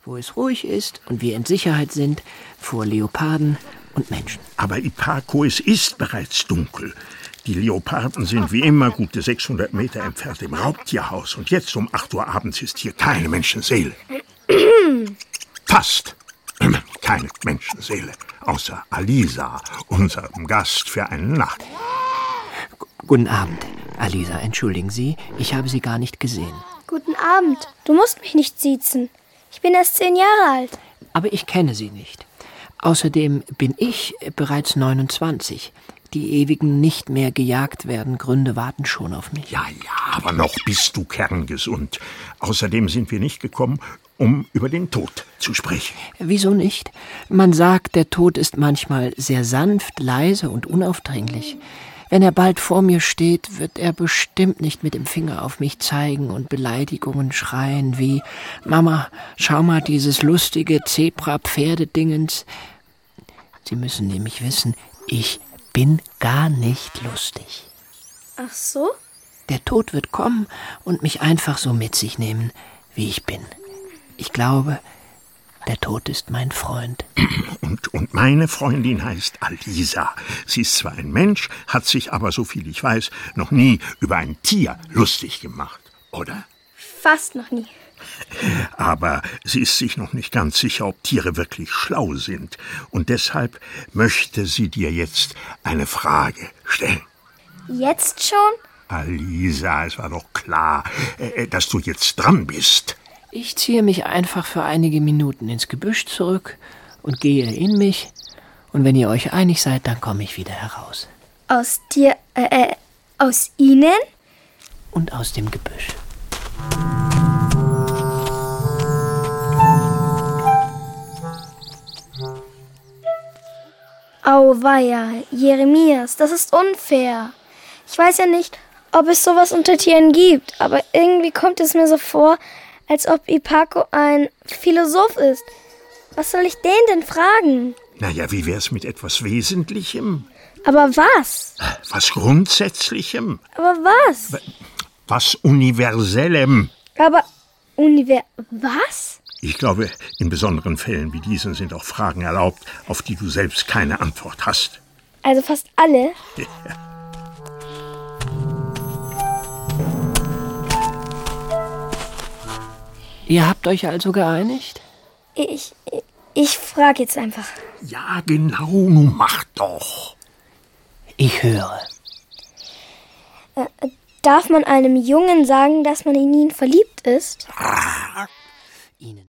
wo es ruhig ist und wir in Sicherheit sind vor Leoparden und Menschen. Aber Ipako, es ist bereits dunkel. Die Leoparden sind wie immer gute 600 Meter entfernt im Raubtierhaus. Und jetzt um 8 Uhr abends ist hier keine Menschenseele. Fast keine Menschenseele. Außer Alisa, unserem Gast für eine Nacht. Guten Abend, Alisa. Entschuldigen Sie, ich habe Sie gar nicht gesehen. Guten Abend. Du musst mich nicht siezen. Ich bin erst 10 Jahre alt. Aber ich kenne Sie nicht. Außerdem bin ich bereits 29. Die ewigen nicht mehr gejagt werden Gründe warten schon auf mich. Ja, aber noch bist du kerngesund. Außerdem sind wir nicht gekommen, um über den Tod zu sprechen. Wieso nicht? Man sagt, der Tod ist manchmal sehr sanft, leise und unaufdringlich. Wenn er bald vor mir steht, wird er bestimmt nicht mit dem Finger auf mich zeigen und Beleidigungen schreien wie: Mama, schau mal dieses lustige Zebra-Pferdedingens. Sie müssen nämlich wissen, ich bin gar nicht lustig. Ach so? Der Tod wird kommen und mich einfach so mit sich nehmen, wie ich bin. Ich glaube, der Tod ist mein Freund. Und meine Freundin heißt Alisa. Sie ist zwar ein Mensch, hat sich aber, so viel ich weiß, noch nie über ein Tier lustig gemacht, oder? Fast noch nie. Aber sie ist sich noch nicht ganz sicher, ob Tiere wirklich schlau sind. Und deshalb möchte sie dir jetzt eine Frage stellen. Jetzt schon? Alisa, es war doch klar, dass du jetzt dran bist. Ich ziehe mich einfach für einige Minuten ins Gebüsch zurück und gehe in mich. Und wenn ihr euch einig seid, dann komme ich wieder heraus. Aus dir, aus Ihnen? Und aus dem Gebüsch. Auweia, Jeremias, das ist unfair. Ich weiß ja nicht, ob es sowas unter Tieren gibt, aber irgendwie kommt es mir so vor, als ob Ipako ein Philosoph ist. Was soll ich den denn fragen? Naja, wie wär's mit etwas Wesentlichem? Aber was? Was Grundsätzlichem? Aber was? Was Universellem? Aber was? Ich glaube, in besonderen Fällen wie diesen sind auch Fragen erlaubt, auf die du selbst keine Antwort hast. Also fast alle? Ja. Ihr habt euch also geeinigt? Ich frage jetzt einfach. Ja, genau, nun mach doch. Ich höre. Darf man einem Jungen sagen, dass man in ihn verliebt ist? Ihnen.